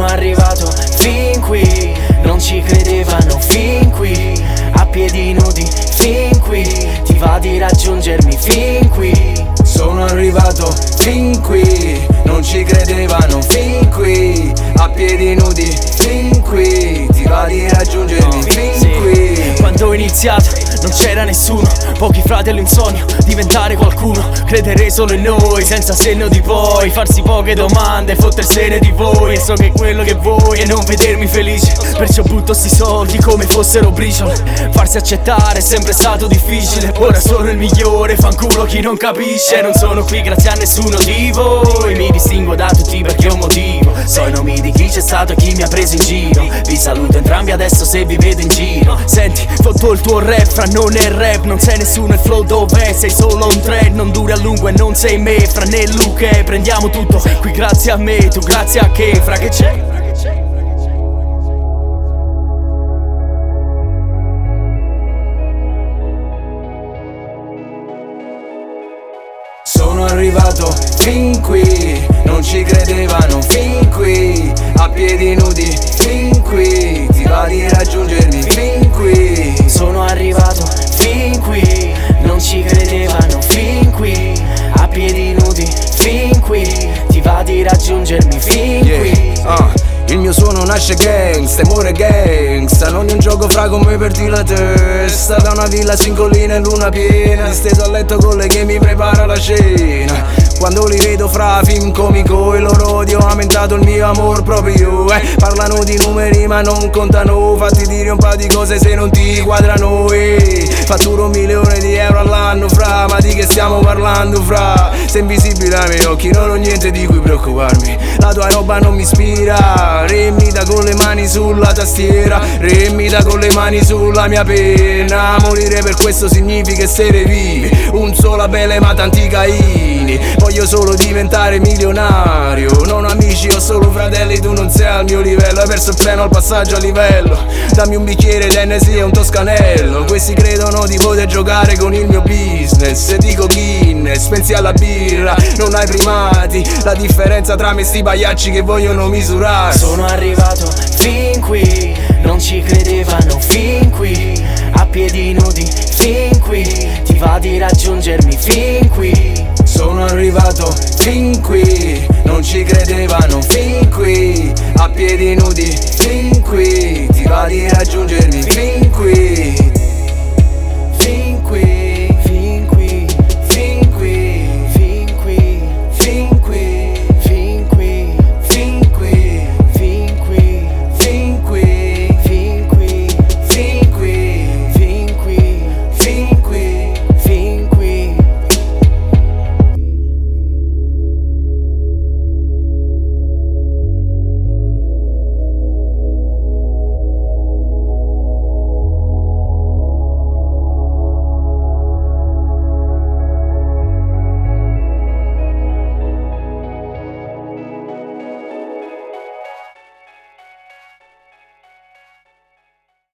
Sono arrivato fin qui, non ci credevano fin qui. A piedi nudi fin qui, ti va di raggiungermi fin qui. Sono arrivato fin qui, non ci credevano fin qui. A piedi nudi fin qui, ti va di raggiungermi fin qui. Quando ho iniziato non c'era nessuno, pochi fratelli in sogno, diventare qualcuno, credere solo in noi, senza senno di poi, farsi poche domande, fottersene di voi. E so che è quello che vuoi e non vedermi felice, perciò butto sti soldi come fossero briciole. Farsi accettare è sempre stato difficile, ora sono il migliore, fanculo chi non capisce. Non sono qui grazie a nessuno di voi, mi distingo da tutti perché ho un motivo. So i nomi di chi c'è stato e chi mi ha preso in giro. Vi saluto entrambi adesso se vi vedo in giro. Senti, fotto il tuo rap, fra non è rap, non sei nessuno, il flow dov'è? Sei solo un trend, non duri a lungo e non sei me. Fra né Luche, prendiamo tutto qui grazie a me, tu grazie a che? Fra che c'è? Sono arrivato fin qui, non ci credevano fin qui. A piedi nudi fin qui, ti va di raggiungermi fin qui. Sono arrivato fin qui, non ci credevano fin qui. A piedi nudi fin qui, ti va di raggiungermi fin qui. Il mio suono nasce gangsta, muore gangsta. Non è un gioco fra come perdi la testa. Da una villa sin collina in luna piena, steso a letto con lei che mi prepara la cena. Quando li vedo fra film comico, il loro odio ha aumentato il mio amor proprio. Parlano di numeri ma non contano, fatti dire un po' di cose se non ti quadrano. Fatturo 1 milione di euro all'anno fra, ma di che stiamo parlando fra? Sei invisibile ai miei occhi, non ho niente di cui preoccuparmi. La tua roba non mi ispira. Remita con le mani sulla tastiera, remita con le mani sulla mia penna. Morire per questo significa essere vivi, un sola belle ma tanti caini. Voglio solo diventare milionario, non ho amici, ho solo fratelli, tu non sei al mio livello. Hai perso il treno al passaggio a livello, dammi un bicchiere d'Hennessy e un toscanello. Questi credono di poter giocare con il mio business, se dico Guinness pensi alla birra, non hai primati. La differenza tra me e sti pagliacci che vogliono misurare. Sono arrivato fin qui, non ci credevano fin qui. A piedi nudi fin qui, ti va di raggiungermi fin qui. Sono arrivato fin qui, non ci credevano fin qui. A piedi nudi fin qui, ti va di raggiungermi fin qui.